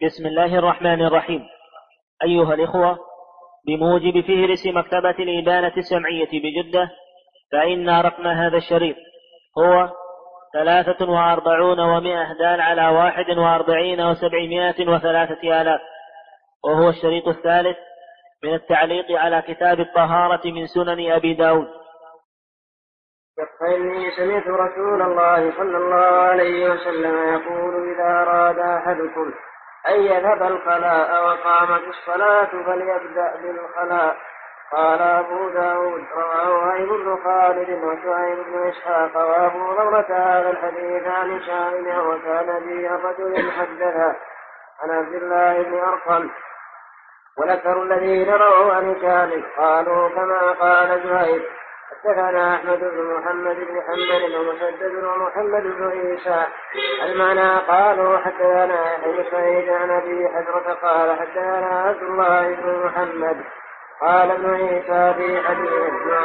بسم الله الرحمن الرحيم. أيها الإخوة، بموجب فهرس مكتبة الإبانة السمعية بجدة، فإن رقم هذا الشريط هو 43 و100 دال على 41 و703 آلاف، وهو الشريط الثالث من التعليق على كتاب الطهارة من سنن أبي داود. فإني سمعت رسول الله صلى الله عليه وسلم يقول: إذا أراد أحدكم أن يذهب الخلاء وقامت الصلاة فليبدأ بالخلاء. قال أبو داود: رواه وهيب بن خالد وشعيب بن إسحاق وأبو هريرة هذا الحديث عن هشام، وكان به رجل حدثه عن عبد الله بن أرقم، وذكروا الذين رووا عن هشام قالوا كما قال زهير. حدثنا أحمد بن محمد بن حنبل ومسدد ومحمد بن عيسى المعنى قالوا حدثنا يحيى سعيد عن أبي حجرة قال حدثنا عبد الله بن محمد قال ابن عيسى في حديث ابن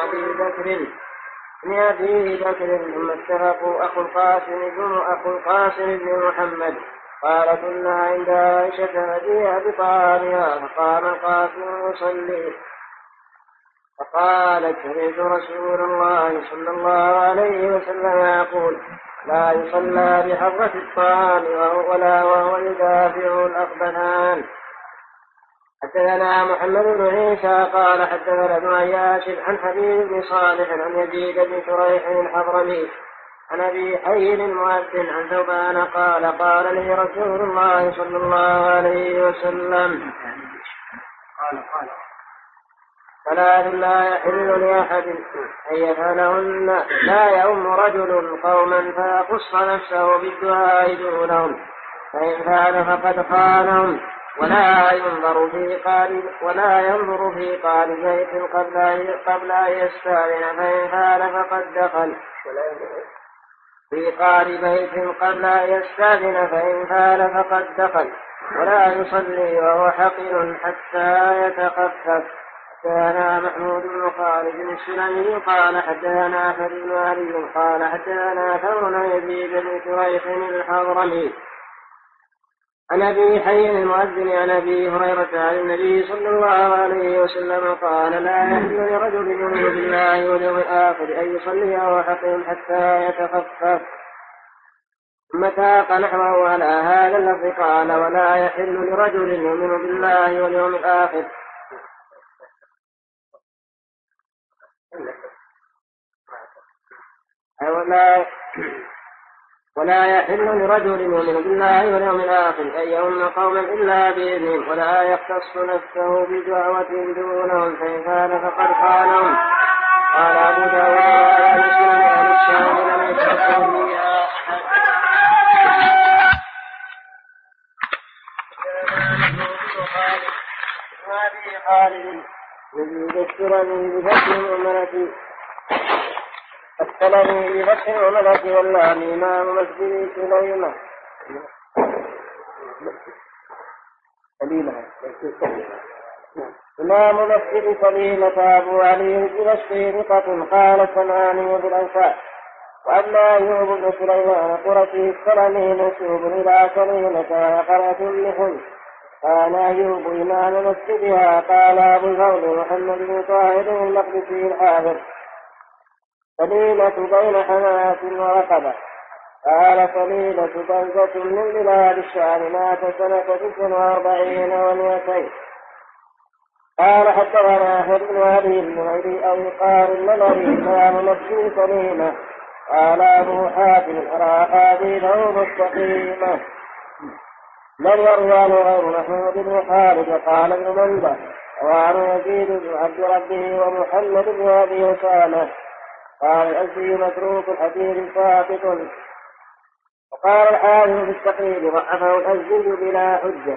أبي بكر ثم اتفقوا أخو القاسم بن محمد قال كنا عند عائشة نجيء بطعامها فقام القاسم يصلي فقالت: سمعت رسول الله صلى الله عليه وسلم يقول: لا يصلى بحضرة الطعام ولا وهو يدافع الأخبثان. حدثنا محمد بن عيسى قال حدثنا ابن عياش عن حبيب بن صالح عن يزيد بن شريح الحضرمي عن أبي حي المؤذن عن ثوبان قال: قال لي رسول الله صلى الله عليه وسلم: ثلاث لا يحل لأحد أن يفعلهن: لا يؤم رجل قوما فيخص نفسه بالدعاء دونهم، فإن فعل فقد خانهم، ولا ينظر في قال بيت قبل أن يستأذن، فإن فعل فقد دخل. في قال بيت قبل أن يستأذن، فإن فعل فقد دخل. ولا يصلي وهو حقن حتى يتخفف. حدثنا محمود بن خالد السلمي قال حدثنا أحمد بن علي قال حدثنا ثور عن يزيد بن شريح الحضرمي عن أبي حي المؤذن عن أبي هريرة عن النبي صلى الله عليه وسلم قال: لا يحل لرجل يؤمن بالله واليوم الآخر أن يصلي وهو حقيم حتى يتخفف. ثم ساق نحوه على هذا اللفظ قال: ولا يحل لرجل يؤمن بالله واليوم الآخر ولا يحل لرجل يؤمن بالله واليوم الآخر أن يؤم قوما إلا بإذنهم، ولا يختص نفسه بدعوة دونهم، فإن فعل فقد خانهم. قال أبو داود: ولا يسلم عن الشام لم يشركوا بها أحد. خالد يذكرني بفتح المؤمنة السلمي بفتح المؤمنة واللام إمام مسجد سليمة إمام مسجد سليمة أبو علي الدمشقي ثقة قال الصنعاني بالأنصار. وأما أيوب بن سليمان قرشي السلمي منسوب إلى سليمة وقرأة لحج. قال أيوب إمام مسجدها. قال أبو الفضل محمد بن طاهر المقدسي الحافظ: سليمة بين حماة ورقبة. قال: سليمة بلدة من بلاد الشام، مات سنة 49 و200. قال حدثنا أحمد بن علي بن أو يقال النمري إمام مسجد سليمة. قال أبو حاتم: أرى حديثه مستقيمة. من يروى غير محمود بن خالد. وقال ابن منبه: وعن يزيد بن عبد ربه ومحمد بن أبي أسامة. قال الأزدي: متروك الحديث ساقط. وقال الحافظ في التقريب: ضعفه الأزدي بلا حجة.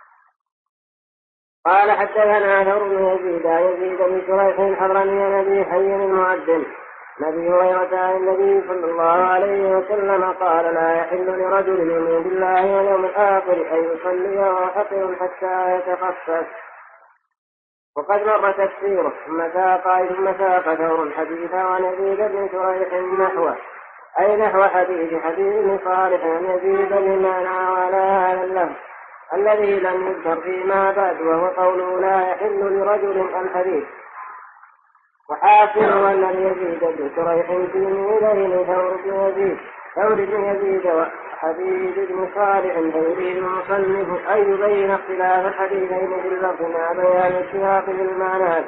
قال حدثنا ثور بن يزيد بن شريح الحضرمي عن أبي حي المؤذن نبي هريرة عن النبي صلى الله عليه وسلم قال: لا يحل لرجل يؤمن بالله واليوم الآخر أن يصلي وهو حقن حتى يتخفف. وقد مر تفسيره. ثم ساق ثور حديثا عن يزيد بن شريح نحوه، أي نحو حديث بن صالح عن يزيد بن معنى وعلى هذا اللفظ الذي لم يذكر فيما بعد، وهو قوله لا يحل لرجل الحديث. وحاصل أن يزيد بن شريح في ميلين ثور بن يزيد وحبيب بن صالح، فيريد المصنف أن يبين اختلاف الحديثين باللفظ مع بيان السياق بالمعنى.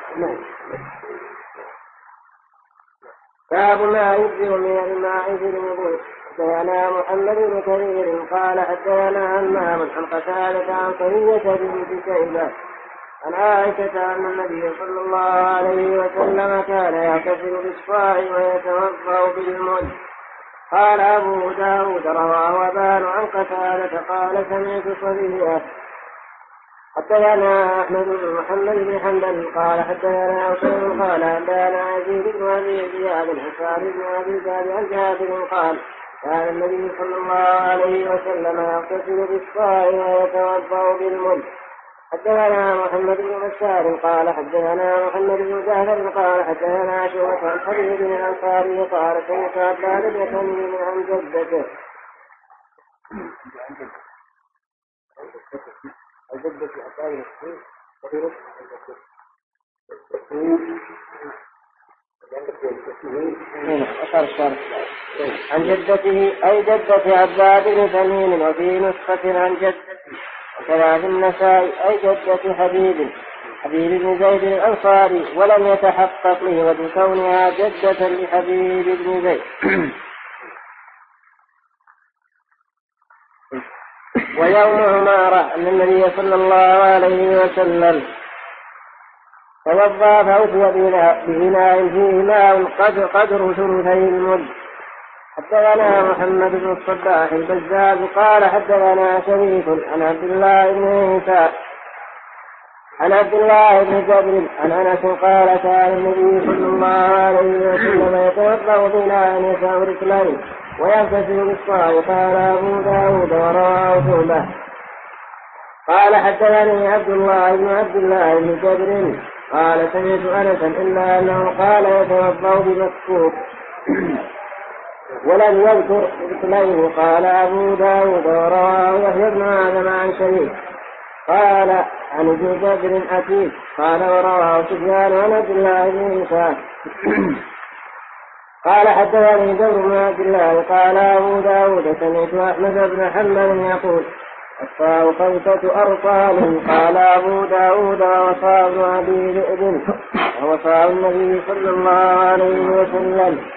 باب ما يجزئ من الماء في الوضوء. حدثنا محمد بن كثير قال حدثنا همام عن قتادة عن صفية بنت شيبة عن عائشة أن النبي صلى الله عليه وسلم كان يغتسل بالصاع ويتوضأ بالمد. قال أبو داود رواه أبان عن قتادة قال سمعت صفية. حدثنا أحمد بن محمد بن حنبل قال حدثنا حسين قال أنبانا يزيد بن أبي زياد الحساب بن أبي زياد عن جابر قال كان النبي صلى الله عليه وسلم يغتسل بالصاع ويتوضأ بالمد. حدثنا محمد بن بشار قال حدثنا محمد بن جعفر قال حدثنا شعبة عن حبيب بن الأنصاري قال سمعت عباد بن تميم عن جدته عن جدته أي جدة عباد بن تميم، وفي نسخة عن جدته. وكذا في النساء أي جدة حبيب بن زيد الأنصاري، ولم يتحقق له وبكونها جدة لحبيب بن زيد. ويوم عمارة أن النبي صلى الله عليه وسلم توضأ فأوتي بإناء فيه ماء قدر ثلثي المد. حدثنا محمد بن الصباح البزاز قال حدثنا شريف عن عبد الله بن عيسى عن عبد الله بن جبر عن أنس قال كان النبي صلى الله عليه وسلم يتوضأ بإناء يسع رجلين ويغتسل بالصاع. قال أبو داود ورواه شعبة قال حدثني عبد الله بن جبر قال سمعت أنسا إلا أنه قال يتوضأ بمكفوف ولم يذكر رجليه. قال أبو داود ورواه يحيى بن آدم عن شريك قال عن ابن جابر أكيد قال ورواه سفيان عن عبد الله بن عيسى قال حدثني جبر بن عبد الله قال أبو داود سمعت أحمد بن حنبل يقول الصاع 5 أرطال. قال أبو داود وصاع بن أبي ذئب وهو صاع النبي صلى الله عليه وسلم.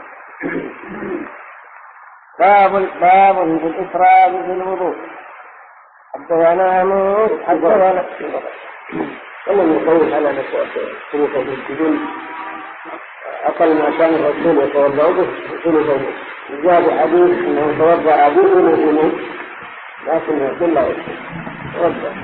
باب في الإفراد في الوضوء. حدثنا حدثنا ولم يقول على ثلث السجود أقل ما كان الرسول يتوضأ به ثلث. جاء حديث أنه توضأ به وثلث لكن يقول لا يتوضأ.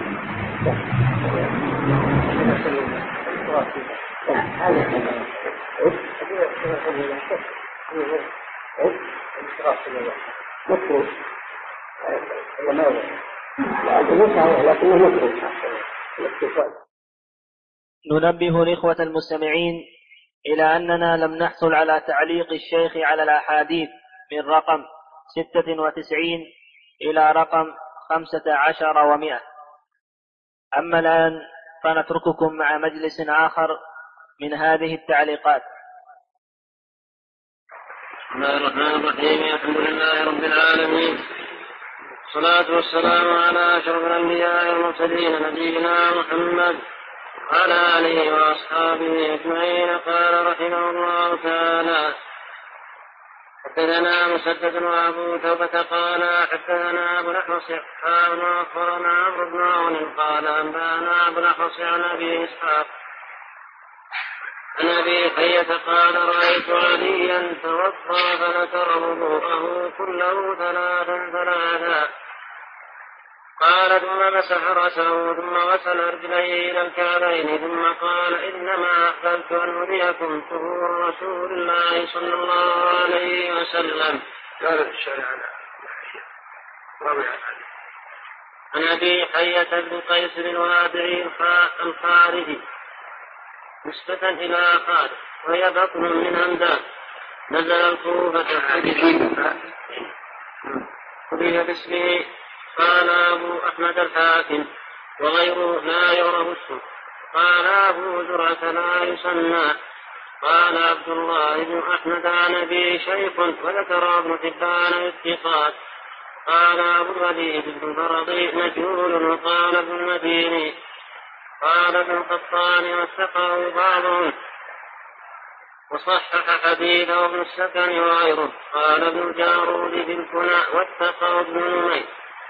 ننبه الإخوة المستمعين إلى أننا لم نحصل على تعليق الشيخ على الأحاديث من رقم 96 إلى رقم 15 و100. أما الآن فنترككم مع مجلس آخر من هذه التعليقات. بسم الله الرحمن الرحيم. الحمد لله رب العالمين، والصلاة والسلام على أشرف الأنبياء والمرسلين نبينا محمد وعلى آله وأصحابه أجمعين. قال رحمه الله تعالى حدثنا مسدد وأبو توبة قال حدثنا أبو الأحوص وأخبرنا عمرو بن عون قال أنبانا أبو الأحوص عن أبي إسحاق عن أبي حية قال رأيت عليا توضأ فذكر وضوءه كله 3 قال ثم مسح رأسه ثم غسل رجليه إلى الكعبين ثم قال إنما أحببت أن أريكم طهور رسول الله صلى الله عليه وسلم. قال الشارع عن أبي حية بن قيس الوادعي الخارجي نسبة إلى خالد وهي بطن من همدان نزل الكوفة قضي باسمه قال أبو أحمد الحاكم وغيره لا يعرف اسمه. قال أبو زرعة لا يسمى. قال عبد الله بن أحمد عن أبي شيخ وذكر ابن حبان الثقات. قال أبو الوليد بن فرضي مجهول. وقال ابن المديني قال ابن القطان وثقه بعضهم وصحح حديثه ابن السكن وغيره. قال ابن الجارود في الكنى واتقى ابن نمير.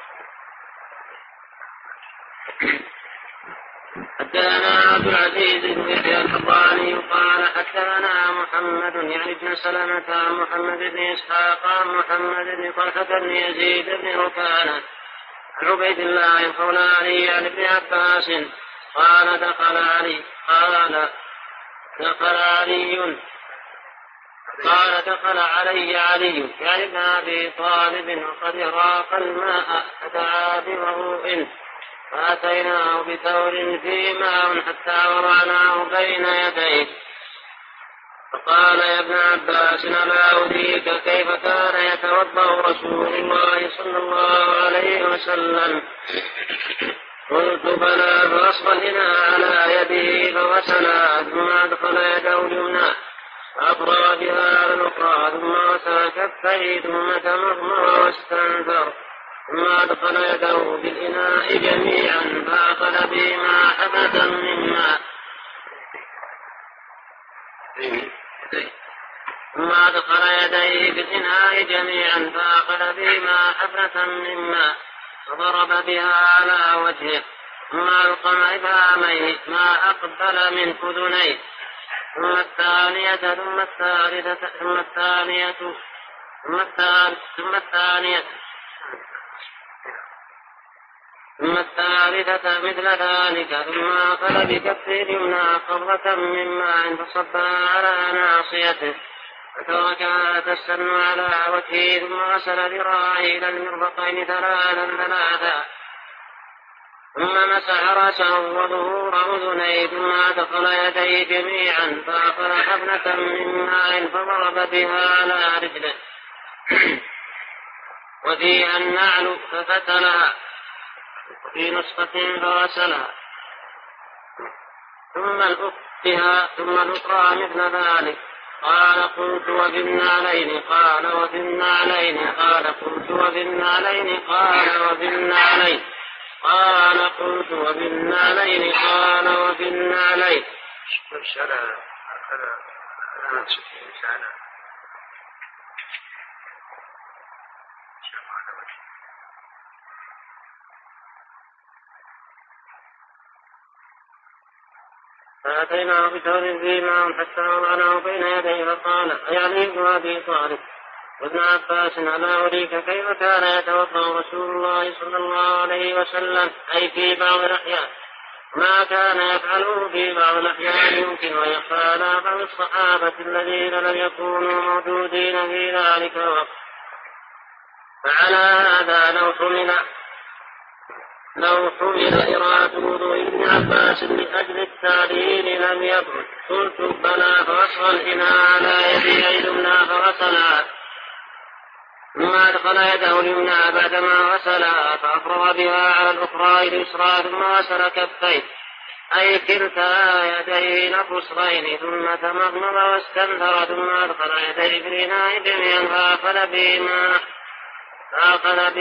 حدثنا عبد العزيز بن يحيى الحضاني قال حدثنا محمد يعني ابن سلمة عن محمد بن إسحاق عن محمد بن طلحة بن يزيد بن ركانة عن عبيد الله الخولاني عن ابن عباس قال دخل علي علي يعني ابن أبي طالب وقد راق الماء فدعا بوضوء فأتيناه بثور فيه ماء حتى وضعناه بين يديه فقال يا ابن عباس ألا أريك كيف كان يتوضأ رسول الله صلى الله عليه وسلم؟ قلت بلى. فأصغى الإناء على يده فغسلها ثم أدخل يده اليمنى فأفرغ بها على الأخرى ثم غسل كفيه ثم تمضمض واستنثر ثم أدخل يده بالإناء جميعا فأخذ بهما حبة من ماء ثم أدخل يديه بالإناء جميعا فأخذ بهما حبة من ماء فضرب بها على وجهه ثم ألقم إبهاميه ما أقبل من أذنيه ثم الثانية ثم الثالثة ثم الثانية ثم الثالثة مثل ذلك ثم أخذ بكفه اليمنى قبضة من ماء فصبها على ناصيته فتركها تستن على وجهه ثم غسل ذراعيه إلى المرفقين ثلاثا ثم مسح رأسه وظهور أذنيه ثم أدخل يديه جميعا فأخذ حفنة من ماء فضرب بها على رجله وفيها النعل ففتلها وفي نسخة فغسلها ثم الأخرى مثل ذلك. قال قلت وفي النعلين قال وفي النعلين قال قلت وفي النعلين قال وفي النعلين قال قلت وفي النعلين قال وفي النعلين. فأتيناه بثور فيه ماء حتى وضعناه بين يديه فقال يعني ابن أبي طالب وابن عباس ألا أريك كيف كان يتوضأ رسول الله صلى الله عليه وسلم أي في بعض الأحيان ما كان يفعله في بعض الأحيان يمكن ويخفى على بعض الصحابة الذين لم يكونوا موجودين في ذلك الوقت. فعلى هذا لو حمل إرادة وضوء ابن عباس لأجل التعليل لم يكن. قلت بلى. فأصغى الإناء على يده اليمنى فغسلها ثم أدخل يده اليمنى بعدما غسلها فأفرغ بها على الأخرى اليسرى ثم غسل كفيه أي كلتا يديه نفسين ثم تمضمض واستنثر ثم أدخل يديه في الإناء جميعا فأخذ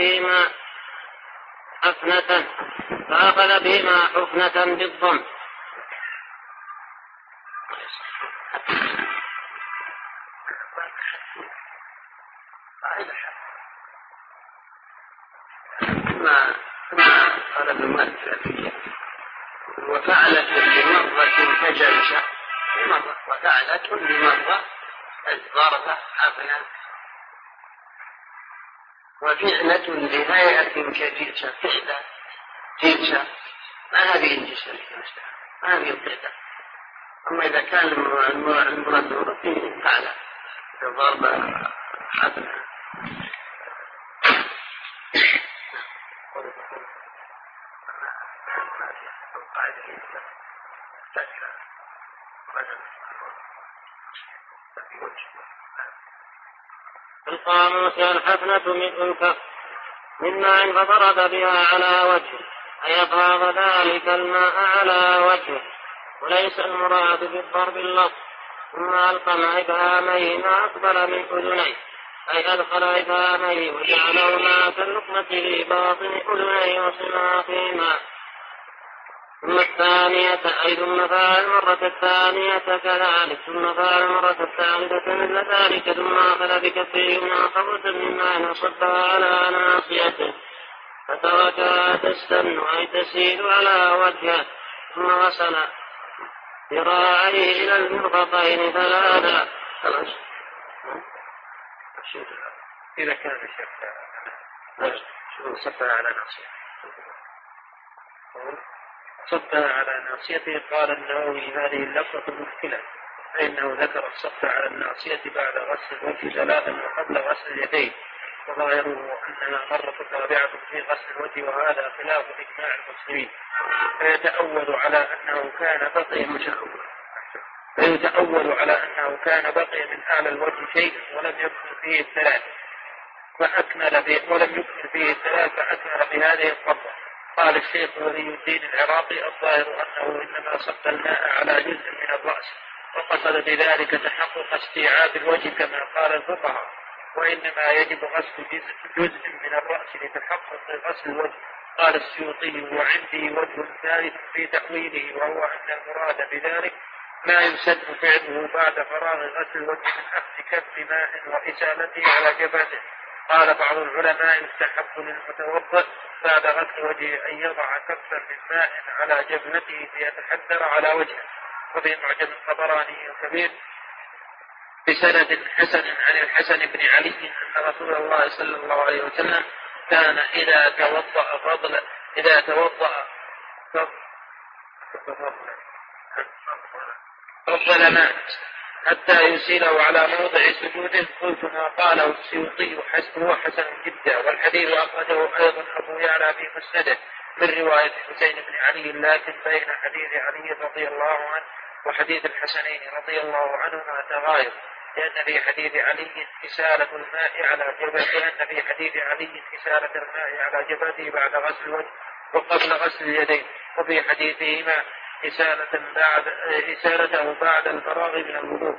بهما حفنة بالضم. ثم قال ابن مالك وفعلت بمرة كجلسة بمرة وفعلت بمرة ضربة حفنا وفعلة بهيئة كجلسة فعلة جلسة ما هذه الجلسة ما هذه القعدة. أما إذا كان المراد في فعلة ضربة حفنا القاموس الحفنة من الكف من ماء فضرب بها على وجهه أي أفاض ذلك الماء على وجهه، وليس المراد بالضرب اللفظ. ثم ألقم إبهاميه ما أقبل من أذنيه أي أدخل إبهاميه وجعلهما كاللقمة في باطن أذنيه وصماخهما. ثم الثانية أي ثم فعل المرة الثانية كذلك، ثم فعل المرة الثالثة مثل ذلك، ثم أخذ بكفه من قبضة من ماء وصبها على ناصيته فتركها تستن أي تسيل على وجهه، ثم غسل ذراعيه إلى المرفقين ثلاثا. إذا كان صبها على ناصيته صبها على ناصيته، قال النووي هذه اللفظة مشكلة، فإنه ذكر الصب على الناصية بعد غسل الوجه ثلاثا وقبل غسل اليدين، وظاهره أنها مرة رابعة في غسل الوجه، وهذا خلاف إجماع المسلمين، فيتأول على أنه كان بقي من أعلى الوجه شيء ولم يكن فيه الثلاث فأكمل بهذه القبضة. قال الشيخ ولي الدين العراقي الظاهر أنه إنما صب الماء على جزء من الرأس، وقصد بذلك تحقق استيعاب الوجه كما قال الفقهاء، وإنما يجب غسل جزء من الرأس لتحقق غسل الوجه. قال السيوطي وعندي وجه ثالث في تأويله، وهو أن المراد بذلك ما يسن فعله بعد فراغ غسل الوجه من أخذ كف ماء وإزالته على جبهته. قال بعض العلماء يستحب للمتوضئ بعد غسل وجهه أن يضع كفا من ماء على جبهته ليتحدر على وجهه. وفي معجم الطبراني الكبير بسند حسن عن الحسن بن علي أن رسول الله صلى الله عليه وسلم كان إذا توضأ فضل ماء حتى يسيله على موضع سجوده. قلت ما قاله السيوطي هو حسن جدا، والحديث أخرجه أيضا أبو يعلى في مسنده من رواية حسين بن علي، لكن بين حديث علي رضي الله عنه وحديث الحسنين رضي الله عنهما تغاير، لأن في حديث علي إسالة الماء على جبهته بعد غسل الوجه وقبل غسل اليدين، وفي حديثهما إسالته بعد الفراغ من الوضوء.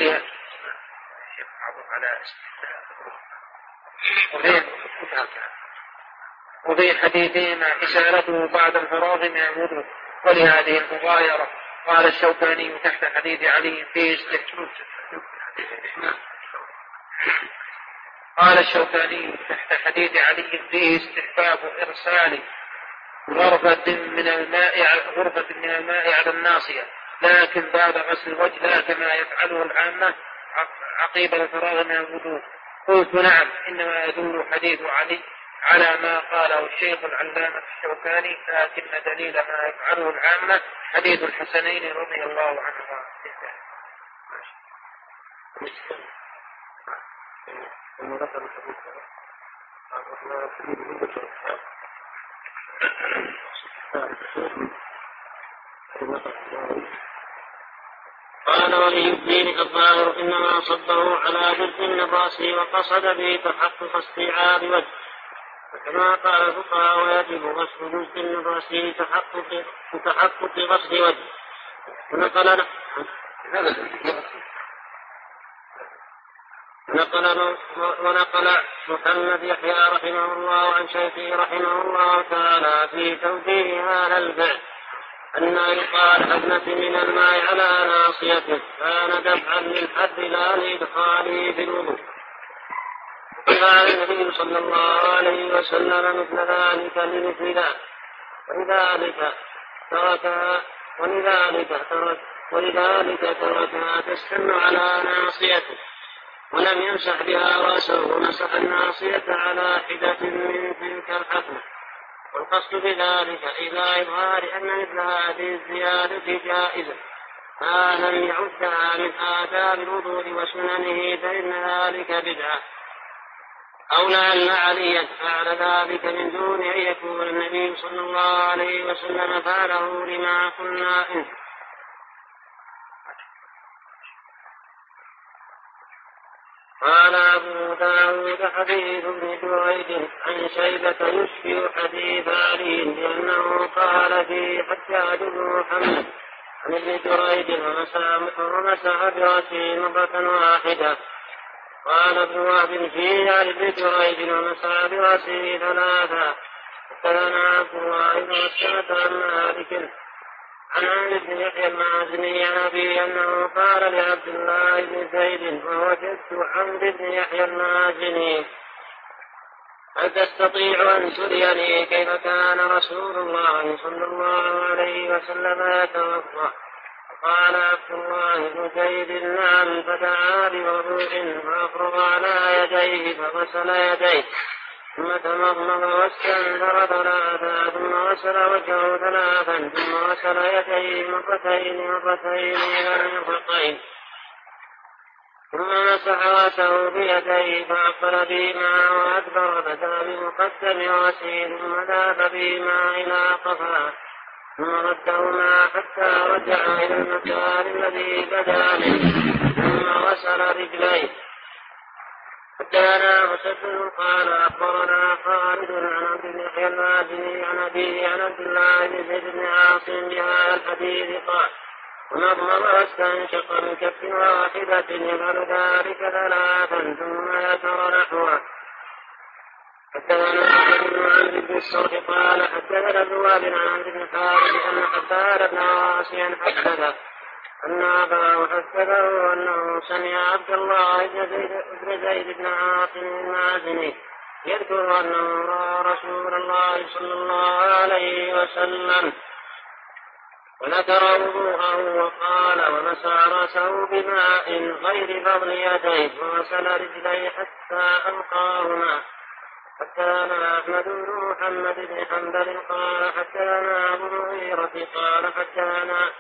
وفي حديثهما إسالته بعد الفراغ من الوضوء. ولهذه المغايرة قال الشوكاني تحت حديث علي فيه استحباب إرسال غرفة من الماء على الناصية، لكن بعد غسل الوجه لا كما يفعله العامة عقيب الفراغ من الوضوء. قلت نعم، إنما يدور حديث علي على ما قاله الشيخ العلامة الشوكاني، لكن دليل ما يفعله العامة حديث الحسنين رضي الله عنهما. قال ولي الدين الظاهر إنما صبه على جزء من رأسه وقصد به تحقق استيعاب وجهه، كما قال الفقهاء ويجب غسل جزء من رأسه تحقق غسل وجهه. ونقل محمد يحيى رحمه الله عن شيخه رحمه الله تعالى في توجيه هذا الفعل أن يقال حبنة من الماء على ناصيته كان دفعا للحد لا لإدخاله في الوضوء. قال النبي صلى الله عليه وسلم مثل ذلك لمثل ذلك، ولذلك تركها تستن على ناصيته ولم يمسح بها رأسه، ومسح الناصية على حدة من تلك الحفنة. والقصد بذلك إلى إظهار أن مثل هذه الزيادة جائزة، ما لم يعدها من آداب الوضوء وسننه فإن ذلك بدعة، أو لأن عليا فعل ذلك من دون أن يكون النبي صلى الله عليه وسلم فعله لما قلنا إن. قال أبو داود حديث ابن جريج عن شيبة يشبه حديث علي لأنه قال في حجاج بن محمد عن ابن جريج ومسح برأسه مرة واحدة. قال ابن وهب فيه عن ابن جريج ومسح برأسه ثلاثا. حدثنا عبد الله بن مسلمة عن مالك عن عمرو بن يحيى المازني عن أبيه أنه قال لعبد الله بن زيد ووجدت عمرو بن يحيى المازني هل تستطيع أن تريني كيف كان رسول الله صلى الله عليه وسلم يتوضأ؟ قال عبد الله بن زيد نعم. فدعا بوضوء فأفرغ على يديه فغسل يديه ثم تمضمض واستنثر ثلاثا ثم غسل وجهه ثلاثا ثم غسل يديه مرتين إلى المرفقين ثم مسح رأسه بيديه فأقبل بهما وأدبر بدأ بمقدم رأسه ثم ذهب بهما إلى قفاه ثم ردهما حتى رجع إلى المكان الذي بدأ منه ثم غسل رجليه. حدثنا مسدد قال أخبرنا خالد عن عبد بن يحيى المازني عن أبيه عن عبد الله بن زيد بن عاصم بهذا الحديث قال ونضمض واستنشق من كف واحدة يفعل ذلك ثلاثا ثم يسر نحوه. حدثنا أحمد بن عمرو بن الصرح قال حدثنا ابن وهب عن عمرو بن خالد أن حبان بن عاصم حدثه أن أباه حدثه أنه سمع عبد الله بن زيد بن عاصم المازني يذكر أنه رأى رسول الله صلى الله عليه وسلم وذكر وضوءه وقال ومسح رأسه بماء غير فضل يديه وغسل رجليه حتى ألقاهما. حدثنا أحمد بن محمد بن حنبل قال حدثنا أبو المغيرة قال حدثنا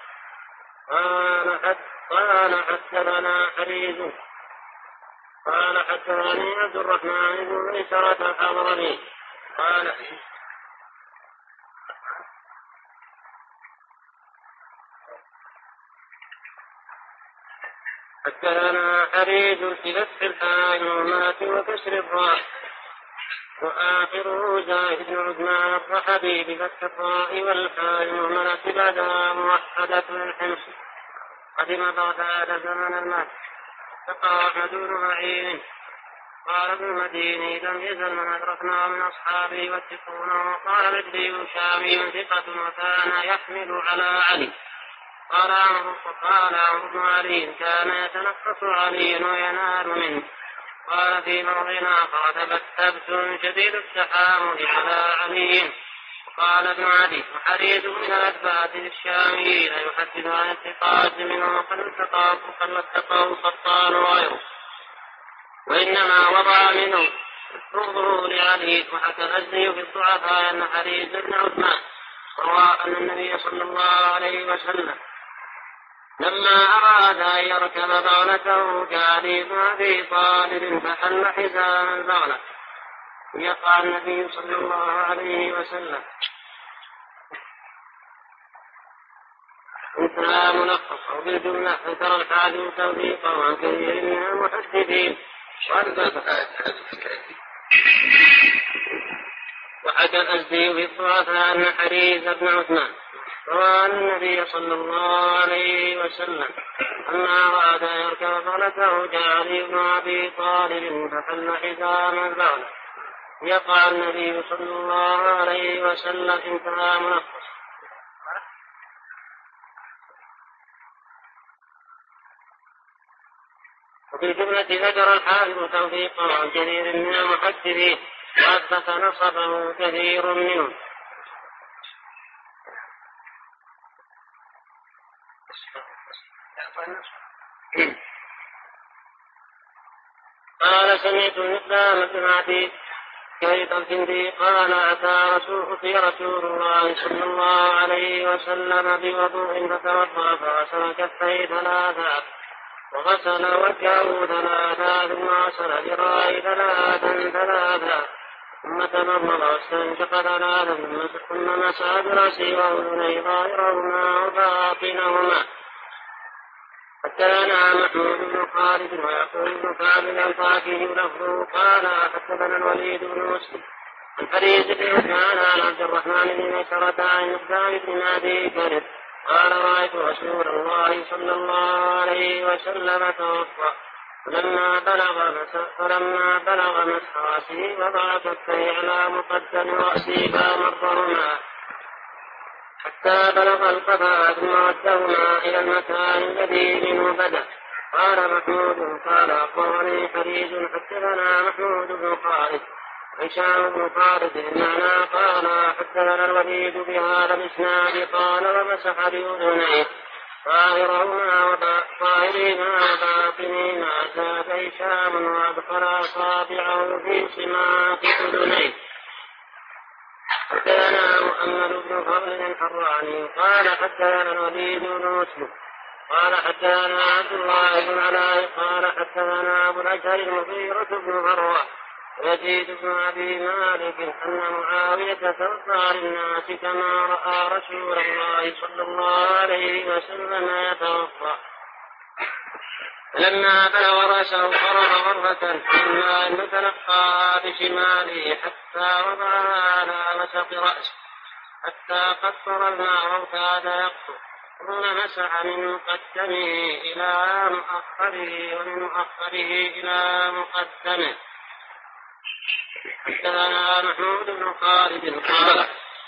حدثنا حريز قال حدثني عبد الرحمن بن ميسرة الحضرمي قال حدثنا حريز بفتح الحاء المهملة وكسر الراء وآخره زاهد بن عثمان الرحبي بفتح الراء والحاء المهملة بعدها موحدة الحمص قدم بغداد زمن المهد. فقال أحمد بن معين قال ابن المديني لم يزل من أدركنا من أصحابه يوثقونه. قال نجدي شامي ثقة وكان يحمل على علي. قال عمرو بن علي كان يتنقص علي وينال منه. قال في موضع آخر تبت شديد التحامل على علي. قال ابن علي وحريز من الأثبات للشاميين يحدث عن الثقات منه وقد التقاه سلطان غيره وإنما وضع منه رفضه لعلي. وحكى الأزدي في الضعفاء أن حريز بن عثمان روى أن النبي صلى الله عليه وسلم لما أراد أن يركب بغلته كعلي بن أبي طالب فحل حزام البغلة يقع النبي صلى الله عليه وسلم. انتهى ملخص وبالجملة فترى الحاكم توثيقه عن كثير من المحدثين. وحكى الأزدي في الضعفاء أن حريز بن عثمان روى أن النبي صلى الله عليه وسلم لما أراد أن يركب بغلته جاء علي بن أبي طالب فحل حزام البغلة يقع النبي صلى الله عليه وسلم. انتهى ملخص. وفي الجملة ذكر الحافظ توثيقه عن كثير من المحدثين وأثبت نصبه كثير منهم. قال سمعت المقدام بن عتيق كيف الكندي قال أتى رسول الله صلى الله عليه وسلم بوضوء فتوضأ فغسل كفيه ثلاثا وغسل وجهه ثلاثا ثم غسل ذراعيه ثلاثا ثم تمضمض واستنشق ثلاثا ثم مسح برأسه وأذنيه ظاهرهما وباطنهما. حدثنا محمود بن خالد ويقول بن كعب الأنطاكي له قال حدثنا الوليد بن مسلم عن فريد بن عثمان عن عبد الرحمن بن ميسرة عن مقدام بن أبي كرب قال رأيت رسول الله صلى الله عليه وسلم توفى فلما بلغ مسح رأسي وضع كفيه على مقدم رأسي فأمرهما حتى بلغ القفا ثم ردهما إلى المكان الذي منه بدأ. قال محمود قال أخبرني فريد حدثنا محمود بن خالد هشام بن خالد المعنى قال حدثنا الوليد بهذا الإسناد قال ومسح بأذنيه ظاهرهما وباطنهما زاد هشام وأدخل أصابعه في سماك أذنيه. حدثنا محمد بن فضل الحراني قال حدثنا الوليد بن مسلم قال حدثنا عبد الله بن علاء قال حدثنا أبو الأشهر المغيرة بن مروة ويزيد بن أبي مالك أن معاوية توفى للناس كما رأى رسول الله صلى الله عليه وسلم يتوفى. فلما بلغ رأسه فرغ غرفة مما أن تلقاها بشماله حتى وضعها على وسط رأسه حتى قطر الماء وكاد يقطر ثم مسح من مقدمه إلى مؤخره ومن مؤخره إلى مقدمه. حدثنا محمود بن خالد قال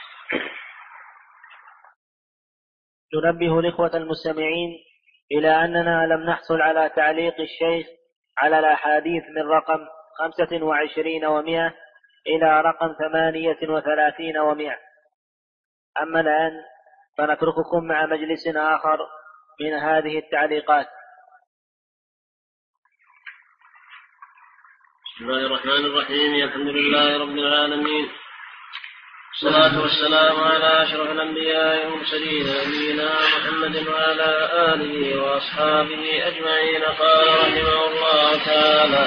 ننبه الإخوة المستمعين إلى أننا لم نحصل على تعليق الشيخ على الأحاديث من رقم 25 و100 إلى رقم 38 و100. أما الآن فنترككم مع مجلس آخر من هذه التعليقات. بسم الله الرحمن الرحيم. الحمد لله رب العالمين والصلاة والسلام على أشرف الأنبياء والمرسلين نبينا محمد وعلى آله وأصحابه أجمعين. قال رحمه الله تعالى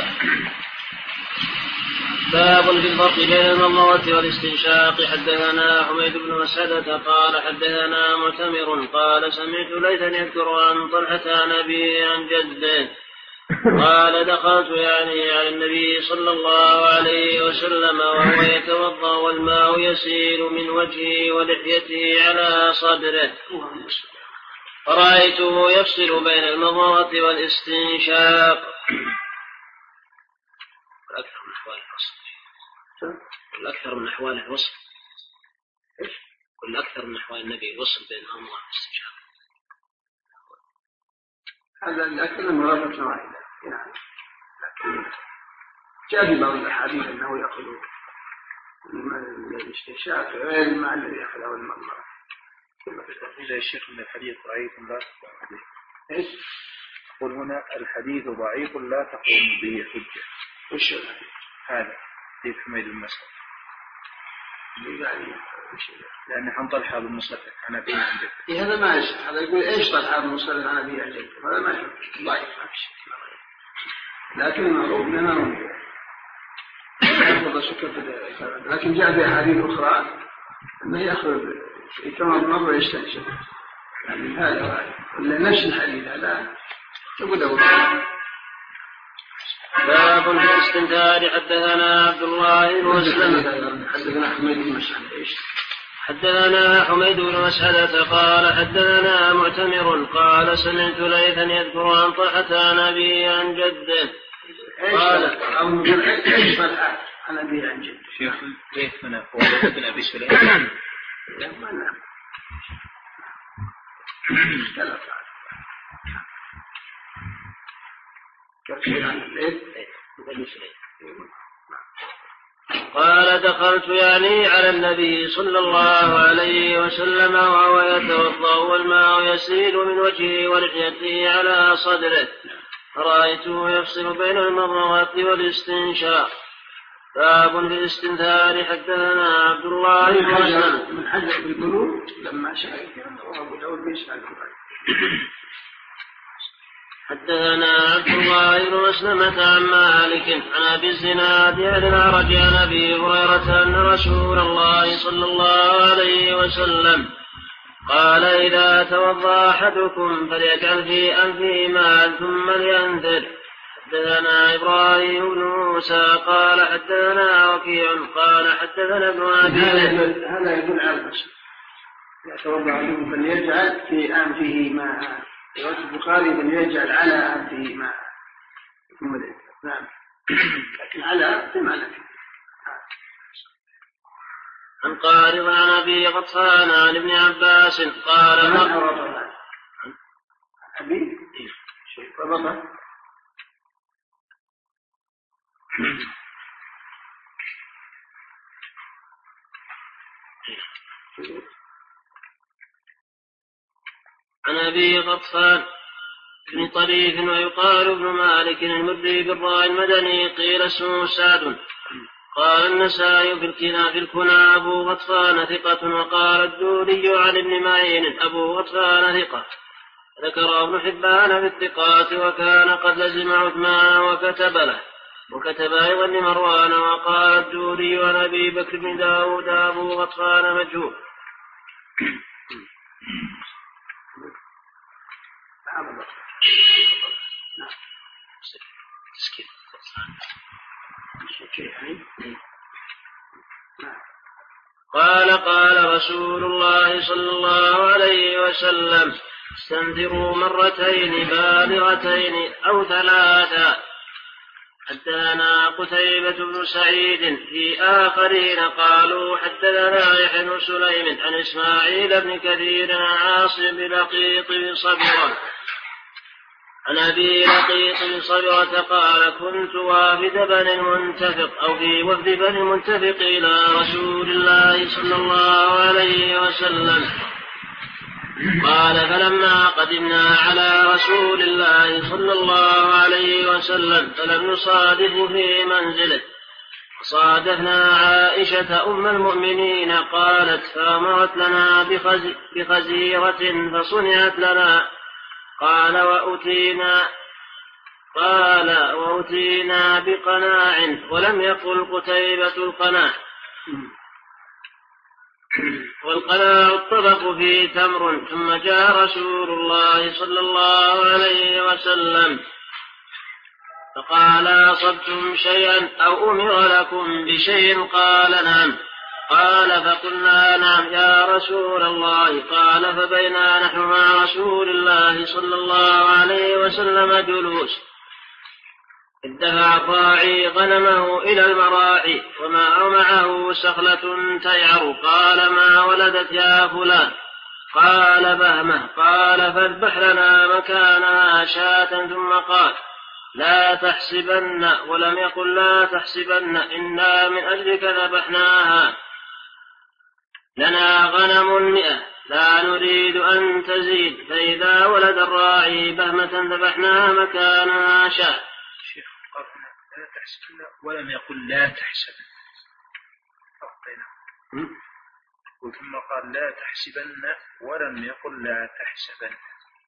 باب في الفرق بين المضمضة والاستنشاق. حدثنا حميد بن مسعدة قال حدثنا معتمر قال سمعت ليثا يذكر عن طلحة عن أبيه عن جده قال دخلت على النبي صلى الله عليه وسلم وهو يتوضأ والماء يسيل من وجهه ولحيته على صدره فرأيته يفصل بين المضمضة والاستنشاق. كل من أحوال الوصل كل أكثر من أحوال النبي وصل بين المضمضة والاستنشاق. هذا الأكل مرافقة واحدة يعني. لكن جاء في بعض الأحاديث أنه يأخذ الاستنشاق غير الماء الذي يأخذه المضمضة. إذا الشيخ من الحديث ضعيف لا تقوم به. إيش؟ يقول هنا الحديث ضعيف لا تقوم به حجة. وش الحديث؟ هذا حديث حميد بن مسعود. يعني لأن عن طلحة بن مسعود عن أبيه عن جده. هذا ما يصح. هذا يقول إيش طلحة بن مسعود عن أبيه عن جده؟ هذا ما يصح. ضعيف. لكن المعروف لنا منه. لكن جاء في أحاديث أخرى أنه يأخذ كما المرة يستنشق. يعني هذا ولا نفس الحديث هذا تقول باب في الاستنثار. حدثنا عبد الله بن مسلم حدثنا حميد بن مسعدة. حدثنا حميد بن مسعدة قال حدثنا معتمر قال سمعت ليثا يذكر عن طلحة عن أبيه عن جده قال ايش طلحة عن أبيه عن جده؟ شيخ ليث هنا هو ابن أبي سليمان. لا ما نعم. قال دخلت على النبي صلى الله عليه وسلم وهو يتوضأ والماء يسيل من وجهه ولحيته على صدره فرأيته يفصل بين المضمضة والاستنشاق. باب في الاستنثار. حدثنا عبد الله بن مسلم من حجر بالبلوغ لما شاء وابو داود بيسأل. حدثنا عبد الله بن مسلمة عن مالك عن أبي الزناد عن الأعرج عن أبي هريرة أن رسول الله صلى الله عليه وسلم قال إذا توضأ أحدكم فليجعل في أنفه ماء ثم لينثر. حدثنا إبراهيم بن موسى قال حدثنا وكيع قال حدثنا ابن أبي هذا يدل على الغسل. إذا توضأ أحدكم فليجعل في أنفه ماء، في رواية البخاري فليجعل على أنفه ماء ثم لينثر. نعم، لكن على في معنى عن قارض عن أبي غطفان عن ابن عباس قال أبي شيء ربطه عن أبي غطفان بن طريف ويقال ابن مالك المري بالراء المدني قيل اسمه سعد. قال النسائي في الكنى أبو غطفان ثقة. وقال الدوري عن ابن معين أبو غطفان ثقة. ذكر ابن حبان في الثقات وكان قد لزم عثمان وكتب أيضا لمروان. وقال الدوري عن أبي بكر بن داود أبو غطفان مجهول. قال رسول الله صلى الله عليه وسلم استنذروا مرتين بالغتين أو ثلاثا. حدثنا قتيبة بن سعيد في آخرين قالوا حدثنا يحيى بن سليم عن إسماعيل بن كثير عن عاصم بن لقيط بن صبرة عن أبي لقيط بن صبرة قال كنت وافد بني المنتفق أو في وفد بني المنتفق إلى رسول الله صلى الله عليه وسلم. قال فلما قدمنا على رسول الله صلى الله عليه وسلم فلم نصادفه في منزله. صادفنا عائشة أم المؤمنين قالت فأمرت لنا بخزيرة فصنعت لنا. قال وأتينا بقناع ولم يقل قتيبة القناع. والقناع الطبق فيه تمر. ثم جاء رسول الله صلى الله عليه وسلم فقال أصبتم شيئا أو أمر لكم بشيء؟ قال نعم. قال فقلنا نعم يا رسول الله. قال فبينا نحن مع رسول الله صلى الله عليه وسلم جلوس إذ دفع الراعي غنمه إلى المراعي ومعه سخلة تيعر. قال ما ولدت يا فلان؟ قال بهمة. قال فاذبح لنا مكانها شاة. ثم قال لا تحسبن، ولم يقل لا تحسبن، إنا من أجلك ذبحناها، لنا غنم 100 لا نريد أن تزيد. فإذا ولد الراعي بهمة ذبحناها مكانها شاة. لا تحسبن ولم يقل لا تحسبن، ثم قال لا تحسبن ولم يقل لا تحسبن.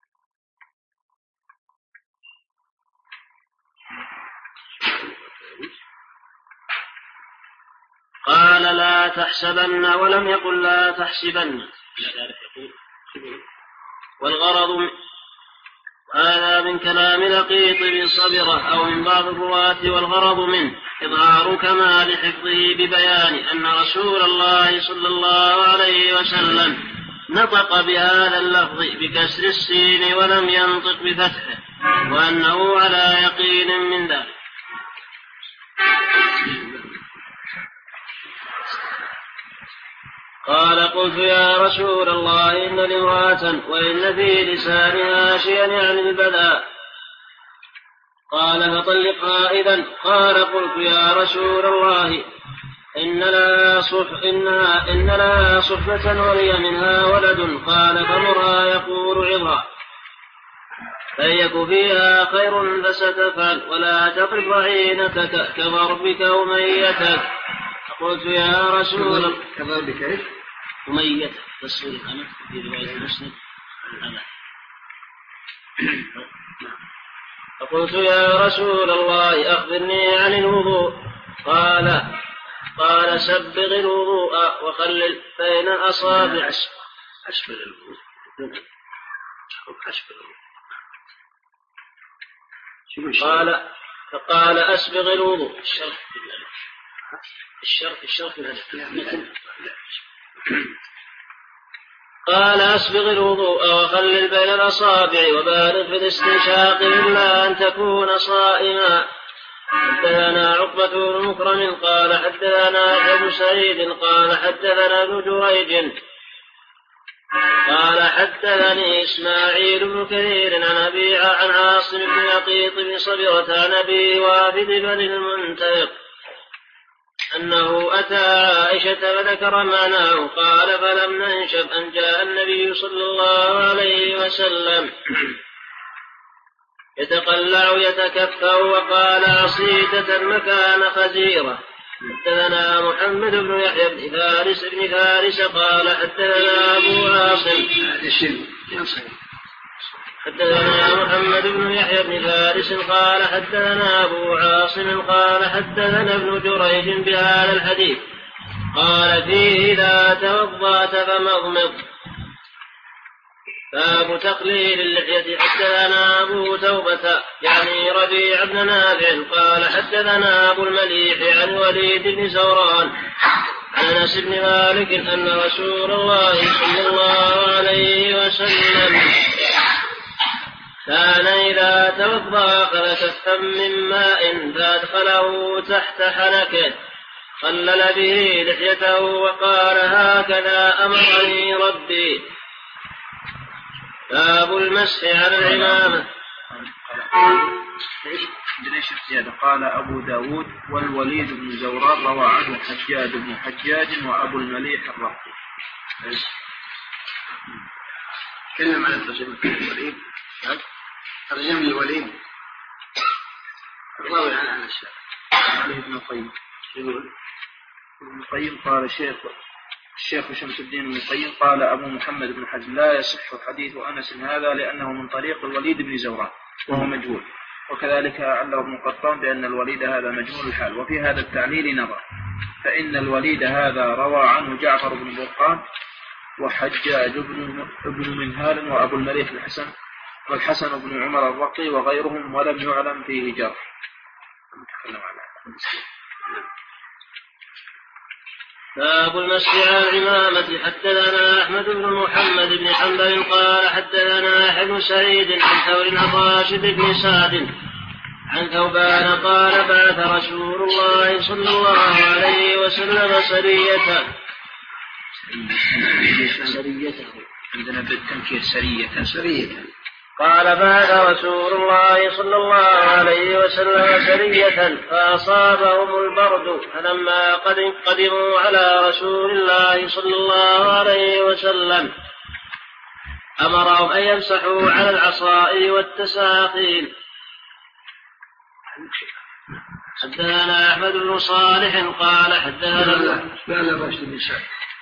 قال لا تحسبن ولم يقل لا تحسبن. والغرض هذا من كلام لقيط بن صبرة أو من بعض الرواة. والغرض منه إظهار كمال حفظه ببيان أن رسول الله صلى الله عليه وسلم نطق بهذا اللفظ بكسر السين ولم ينطق بفتحه، وأنه على يقين من ذلك. قال قلت يا رسول الله إن لامرأة وإن في لسانها شيئا يعني البذاء. قال فطلقها إذن. قال قلت يا رسول الله إن لها صحبة ولي منها ولد. قال فمرها يقول عظها فإن يك فيها خير فستفعل، ولا تقرب عينك كضربك أميتك. قلت يا رسول الله كضربك أميتك تصوير الأمة في رواية مسلم. فقلت يا رسول الله أخبرني عن الوضوء. قال سبغ الوضوء وخلل بين الأصابع. أسبغ الوضوء فقال أسبغ الوضوء الشرط قال أسبغ الوضوء وخلل بين الأصابع وبالغ في الاستنشاق إلا أن تكون صائما. حدثنا عقبة بن مكرم قال حدثنا يحيى بن سعيد قال حدثنا ابن جريج قال حدثني إسماعيل بن كثير عن عاصم بن لقيط بن صبرة عن أبي وافد بن المنتهق أنه أتى عائشة فذكر معناه قال فلم ننشب أن جاء النبي صلى الله عليه وسلم يتقلع يتكفأ وقال عصيدة مكان خزيرة. حدثنا محمد بن يحيى بن فارس قال حدثنا أبو عاصم حدثنا محمد بن يحيى بن فارس قال حدثنا أبو عاصم قال حدثنا ابن جريج بهذا الحديث قال فيه إذا توضأت فمضمض. باب تقليل اللحية. حدثنا أبو توبة يعني ربيع بن نافع قال حدثنا أبو المليح عن وليد بن زوران عن أنس بن مالك أن رسول الله صلى الله عليه وسلم كان إذا توضأ أخذ كفا من ماء فأدخله تحت حنكه خلل به لحيته وقال هكذا أمرني ربي. باب المسح على العمامة. قال أبو داود والوليد بن زوران روى عنه حجاج بن حجاج وأبو المليح الرقي. تكلم عن ترجمة الوليد. ترجمة الوليد الراوي عن الشيخ ابن القيم. ابن القيم قال الشيخ شمس الدين بن القيم قال أبو محمد بن حزم لا يصح حديث أنس هذا لأنه من طريق الوليد بن زوران وهو مجهول، وكذلك علّه ابن قطان بأن الوليد هذا مجهول الحال. وفي هذا التعليل نظر، فإن الوليد هذا روى عنه جعفر بن برقان وحجاج ابن منهال وأبو المليح الحسن والحسن بن عمر الرقي وغيرهم ولم يعلم فيه جرح. باب المسح على العمامة. حدثنا أحمد بن محمد بن حنبل قال حدثنا يحيى بن سعيد عن ثور عن راشد بن سعد عن ثوبان قال بعث رسول الله صلى الله عليه وسلم سريته عندنا بالتنكير سرية. قال بعث رسول الله صلى الله عليه وسلم سرية فأصابهم البرد فلما قدموا على رسول الله صلى الله عليه وسلم أمرهم أن يمسحوا على العصائر والتساخين. حدثنا أحمد بن صالح قال حدثنا لا راشد بن سعد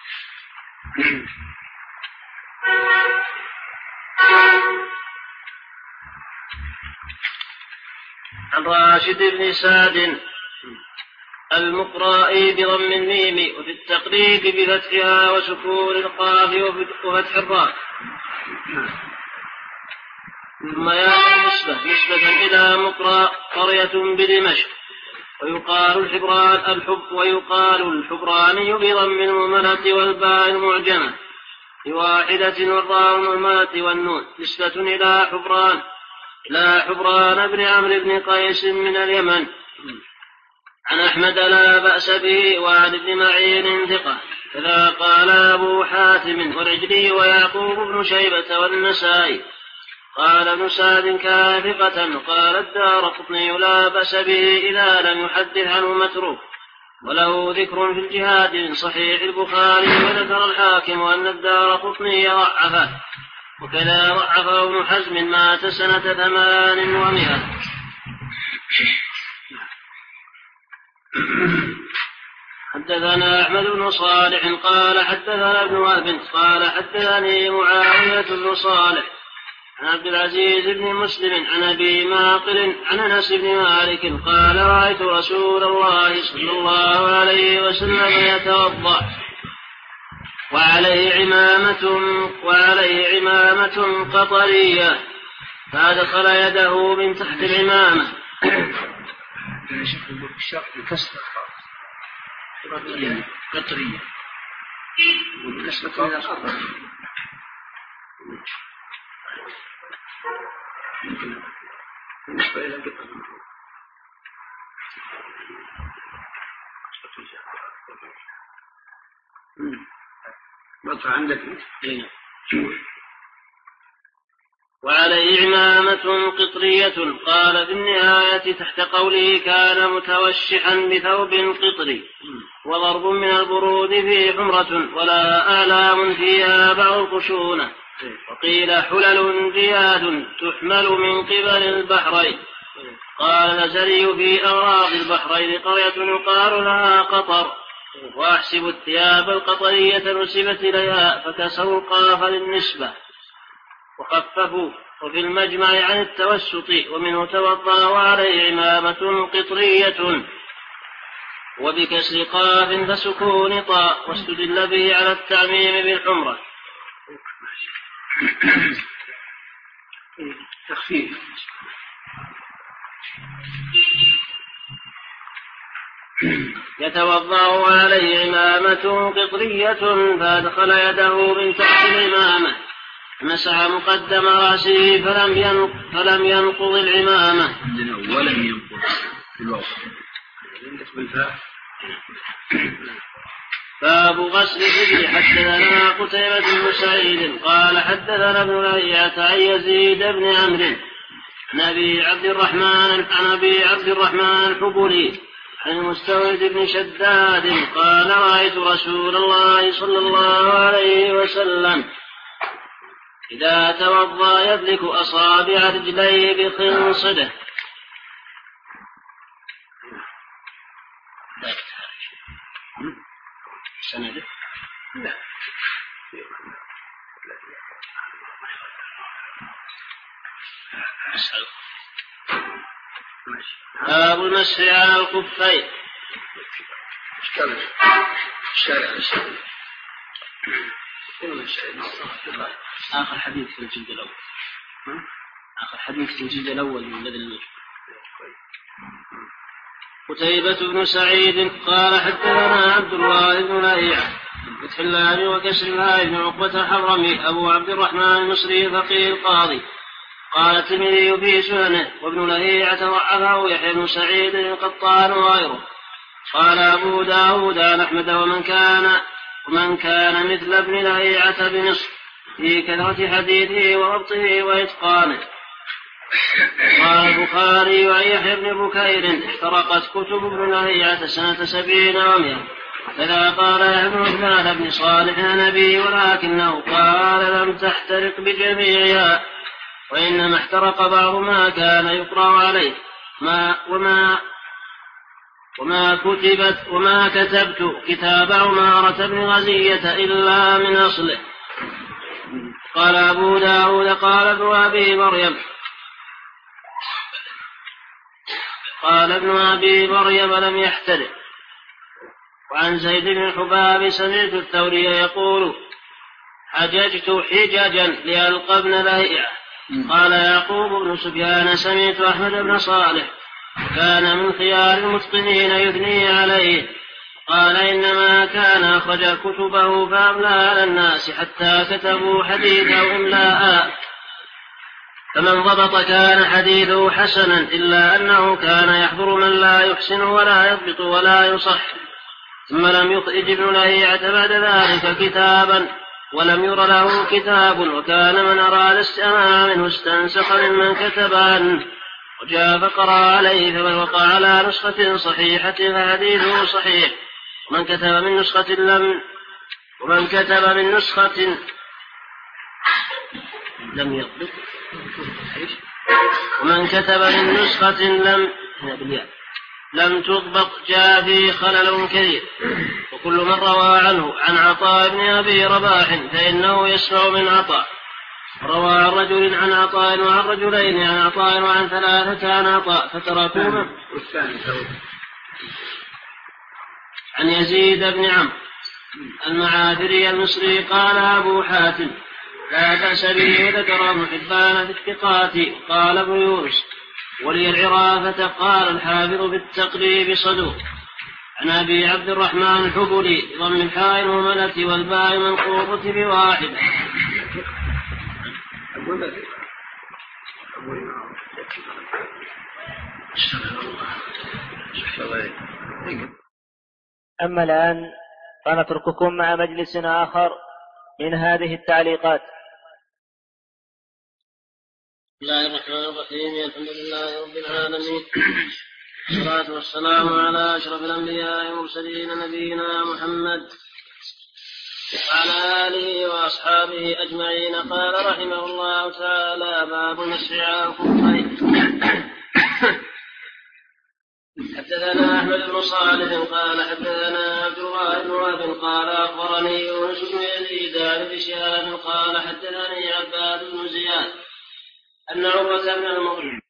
عن راشد بن سعد المقرائي بضم الميم وفي التقريب بفتحها وسكون القاف وفتح الراء. ثم يأتي نسبة إلى مقرأ قرية بدمشق ويقال الحبراني بضم المهملة والباء المعجمة بواحدة والراء المهملة والنون نسبة إلى حبران بن عمرو بن قيس من اليمن. عن أحمد لا بأس به وعن ابن معين ثقة. كذا قال أبو حاتم والعجلي ويعقوب بن شيبة والنسائي. قال ابن سعد كان ثقة. قال الدارقطني لا بأس به إذا لم يحدث عنه متروك وله ذكر في الجهاد من صحيح البخاري. وذكر الحاكم أن الدارقطني ضعفه وكذا ضعفه ابن حزم مات سنة 800. حدثنا أحمد بن صالح قال حدثنا ابن وهب قال حدثني معاوية بن صالح عن عبد العزيز بن مسلم عن أبي معقل عن أنس بن مالك قال رأيت رسول الله صلى الله عليه وسلم يتوضأ وعليه عمامة قطرية فأدخل يده من تحت العمامة. قطرية عندك. وعليه عمامة قطرية. قال في النهاية تحت قوله كان متوشحا بثوب قطري وضرب من البرود فيه حمرة ولا أعلام فيها بعض الخشونة. وقيل حلل جياد تحمل من قبل البحرين. قال الأزهري في أغراض البحرين قرية يقال لها قطر وأحسب الثياب القطرية نسبت إليها فكسروا القاف للنسبة وخففوا. وفي المجمع عن التوسط ومنه توضأ وعليه عمامة قطرية وبكسر قاف فسكون طاء واستدل به على التعميم بالحمرة. تخفيف. يتوضأ وعليه عمامة قطرية فأدخل يده من تحت العمامة مسح مقدم رأسه فلم ينقض العمامة. ولم ينقض باب غسل الرجل. حدثنا قتيبة بن سعيد قال حدثنا ابن لهيعة عن يزيد بن عمرو عن أبي عبد الرحمن الحبلي عن المستورد بن شداد قال رأيت رسول الله صلى الله عليه وسلم إذا توضأ يدلك أصابع رجليه بخنصره. سنده لا باب المسح على الخفين. آخر حديث في الجلد الأول. من بدل المجد. قتيبة بن سعيد قال حدثنا عبد الله بن لهيعة بفتح اللام وكسر الهاء بن عقبة الحضرمي أبو عبد الرحمن المصري فقيه القاضي. قال الترمذي في سننه وابن لهيعة ضعفه يحيى بن سعيد القطان وغيره. قال أبو داود عن أحمد ومن كان مثل ابن لهيعة بنصف في كثرة حديثه وضبطه وإتقانه. قال البخاري عن يحيى بن بكير احترقت كتب ابن لهيعة سنة 70 و100. كذا قال يحيى بن عثمان بن صالح النبي ولكنه قال لم تحترق بجميعها وإنما احترق بعض ما كان يقرأ عليه وما كتبت كتاب عمارة بن غزية إلا من أصله. قال أبو داود قال ابن أبي مريم لم يحترق. وعن زيد بن حباب سمعت الثوري يقول حججت حججا لألقى ابن لهيعة. قال يعقوب بن سفيان سمعت أحمد بن صالح كان من خيار المتقنين يثني عليه. قال إنما كان أخرج كتبه فأملى على الناس حتى كتبوا حديثه إملاء فمن ضبط كان حديثه حسنا إلا أنه كان يحضر من لا يحسن ولا يضبط ولا يصح. ثم لم يخرج ابن لهيعة بعد ذلك كتابا ولم ير له كتاب. وكان من أراد السماع منه استنسخ ممن كتب عنه وجاء فقرأ عليه فمن وقع على نسخة صحيحة فحديثه صحيح. ومن كتب من نسخة لم تضبط جاء فيه خلل كثير. وكل من روى عنه عن عطاء بن أبي رباح فإنه يسمع من عطاء. روى عن رجل عن عطاء وعن رجلين عن عطاء وعن 3 عن عطاء فتركوه. عن يزيد بن عمرو المعافري المصري. قال أبو حاتم لا بأس به، وذكر ابن حبان في الثقات. قال ابن يونس ولي العرافة. قال الحافظ بالتقريب صدوق. عن أبي عبد الرحمن الحبلي ضم الحاء المهملة والباء منقوبة بواحدة. أما الآن فنترككم مع مجلس آخر من هذه التعليقات. بسم الله الرحمن الرحيم. الحمد لله رب العالمين، والصلاة والسلام على أشرف الأنبياء والمرسلين نبينا محمد وعلى آله وأصحابه أجمعين. قال رحمه الله تعالى: باب المسح على الخفين. حدثنا أحمد بن صالح قال حدثنا عبد الله بن وهب قال أخبرني يونس بن يزيد عن ابن شهاب قال حدثني عباد بن زياد أن عروة بن المغيرة